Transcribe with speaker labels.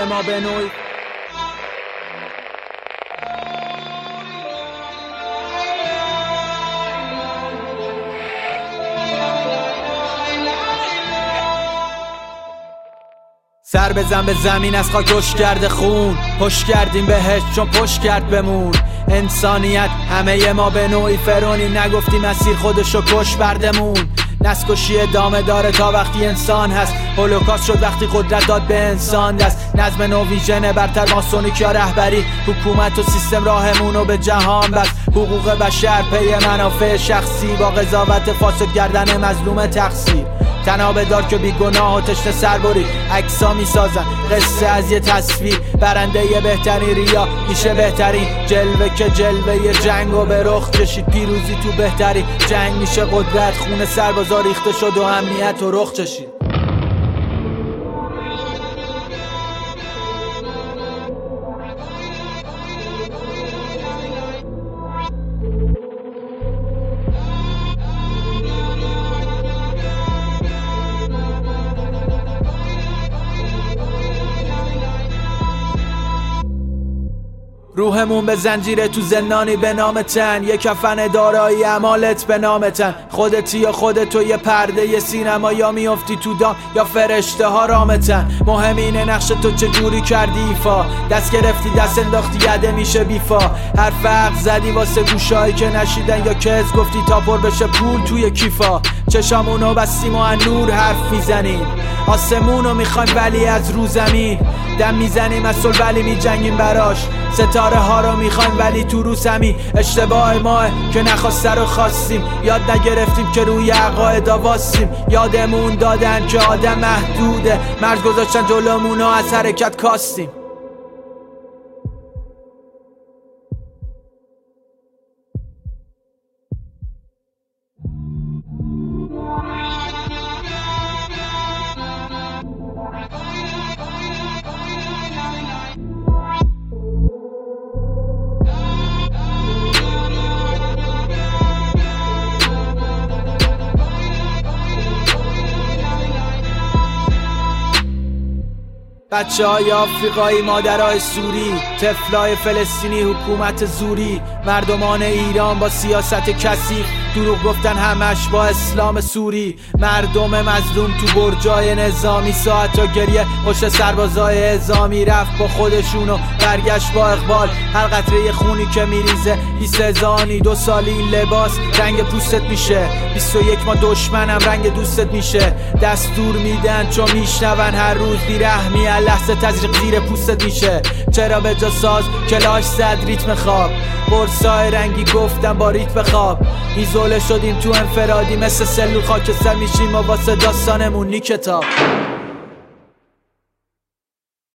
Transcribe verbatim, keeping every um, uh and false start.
Speaker 1: ما به نوعی سر بزن به زمین از خاک روش کرده خون، پشت کردیم بهش چون پشت کرد بمون. انسانیت همه ما به نوعی فرونی، نگفتیم مسیر خودشو کش بردمون. نسل‌کشی ادامه داره تا وقتی انسان هست، هولوکاست شد وقتی قدرت داد به انسان دست. نظم نوویژن برتر ماسونیک یا رهبری، حکومت و سیستم راهمونو به جهان بس. حقوق بشر پی منافع شخصی، با قضاوت فاسد گردن مظلوم تقصیر. تنابه دار که بی گناه و تشنه سربری، عکسا میسازن قصه از یه تصویر. برنده یه بهترین ریا میشه بهترین جلوه، که جلوه جنگ و به رخ کشید. پیروزی تو بهترین جنگ میشه قدرت، خون سربازا ریخته شد و امنیت و رخ چشید. روحمون به زنجیره تو زندانی به نام تن، یه کفن دارایی اعمالت به نام تن. خودتی یا خودتو یه پرده یه سینما، یا میافتی تو دام یا فرشته ها رامتن. مهم اینه نقش تو چه جوری کردی ایفا، دست گرفتی دست انداختی یده میشه بیفا. هر فرق زدی واسه گوشایی که نشیدن، یا کز گفتی تا پر بشه پول توی کیفا. چشامونو بستیم و نور حرف میزنیم، آسمونو میخوایم ولی از رو زمین. دم میزنیم از صلح ولی میجنگیم براش، ستاره ها رو میخوایم ولی تو رو زمین. اشتباه ماه که نخواسته رو خواستیم، یاد نگرفتیم که روی عقاید واسیم. یادمون دادن که آدم محدوده، مرز گذاشتن جلومون و از حرکت کاستیم. بچه های آفریقایی، مادرای سوری، طفلای فلسطینی، حکومت زوری. مردمان ایران با سیاست کثیف، دروغ گفتن همش با اسلام سوری. مردم مظلوم تو برجای نظامی، ساعتا گریه پشت سربازای اعزامی. رفت با خودشونو برگشت با اقبال، هر قطره خونی که میریزه بیست هزانی. دو سالی این لباس رنگ پوستت میشه، بیست و یک ما دشمنم رنگ دوستت میشه. دستور میدن چون میشنون هر روز بیرحمی، لحظه تزریق زیر پوستت میشه. چرا به جا ساز کلاش زد ریتم خواب، قرصای رنگی گفتم با ریتم خواب. ایزوله شدیم تو انفرادی، مثل سلول خاکستر میشیم و واسه داستانمون نی کتاب.